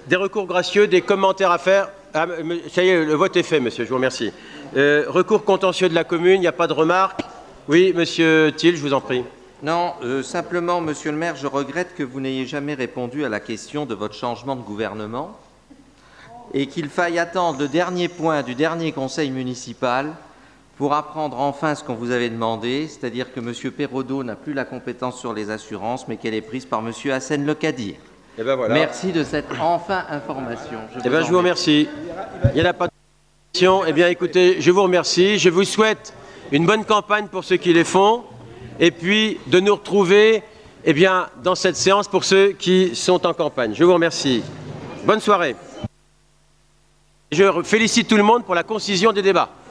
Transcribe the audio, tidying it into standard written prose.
des recours gracieux, des commentaires à faire. Ah, ça y est, le vote est fait, monsieur, je vous remercie. Recours contentieux de la commune, il n'y a pas de remarques. Oui, monsieur Thiel, je vous en prie. Non, simplement, monsieur le maire, je regrette que vous n'ayez jamais répondu à la question de votre changement de gouvernement et qu'il faille attendre le dernier point du dernier conseil municipal pour apprendre enfin ce qu'on vous avait demandé, c'est-à-dire que M. Perraudot n'a plus la compétence sur les assurances, mais qu'elle est prise par M. Hassen Le Kadir. Eh ben voilà. Merci de cette enfin information. Je vous remercie. Il n'y en a pas de question. Eh bien, écoutez, je vous remercie. Je vous souhaite une bonne campagne pour ceux qui les font, et puis de nous retrouver dans cette séance pour ceux qui sont en campagne. Je vous remercie. Bonne soirée. Je félicite tout le monde pour la concision des débats.